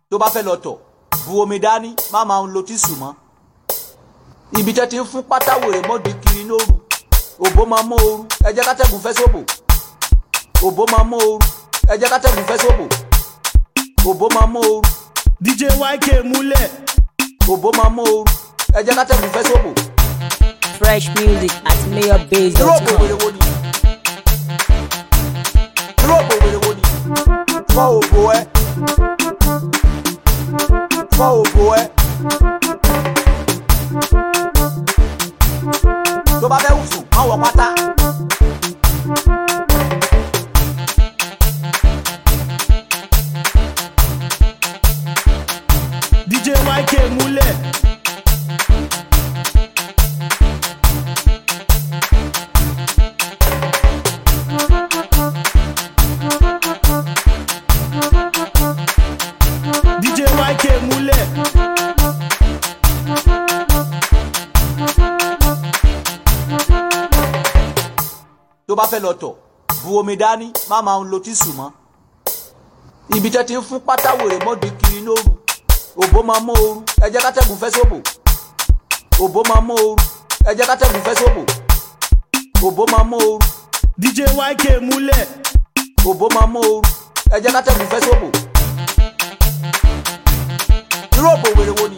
tó bá fẹ́ lọ tọ̀ bu omi dání má máa ń lo tíṣù mọ́. Ibi tẹ́ ti ń fún pátáwèrè mọ́dì kiri lóru òbó máa mọ́ ooru ẹ jẹ́ kátẹ́gùn fẹ́ sóbò. Òbó máa mọ́ ooru ẹ jẹ́ kátẹ́gùn fẹ́ sóbò. Òbó máa mọ́ ooru. DJ YK múlẹ̀. Òbó máa mọ́ ooru ẹ jẹ́ kátẹ́gùn fẹ́ sóbò. Fresh music at mayorbase.com. Irú òbò wèrè wo ni? Irú òbò wèrè wo ni? Fọ́ òbò ẹ. Fọ́ òbò ẹ. Tó bá fẹ́ wùsùn má wọ pátá. DJ YK múlẹ̀. DJ YK múlẹ̀. Tó bá fẹ́ lọ tọ̀ bu omi dání má máa ń lo tíṣù mọ́. Ibi tẹ́ ti ń fún pátáwèrè mọ́dì kiri lóru òbó máa mọ́ ooru ẹ jẹ́ kátẹ́gùn fẹ́ sóbò. Òbó máa mọ́ ooru ẹ jẹ́ kátẹ́gùn fẹ́ sóbò. Òbó máa mọ́ ooru. DJ YK múlẹ̀. Òbó máa mọ́ ooru ẹ jẹ́ kátẹ́gùn fẹ́ sóbò. Irú òbò wèrè wo ni?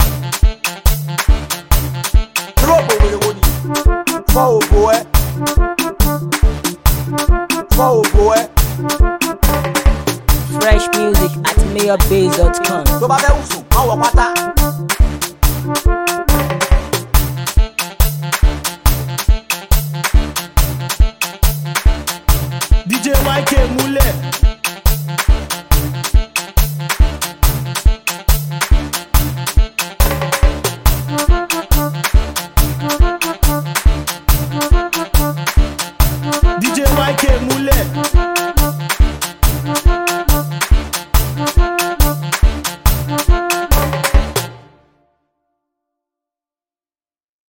Irú òbò wèrè wo ni? Fọ́ òbò ẹ. Fọ́ òbò ẹ. Fresh music at mayorbase.com. Tó bá fẹ́ wùsùn má wọ pátá. DJ YK múlẹ̀. DJ YK múlẹ̀.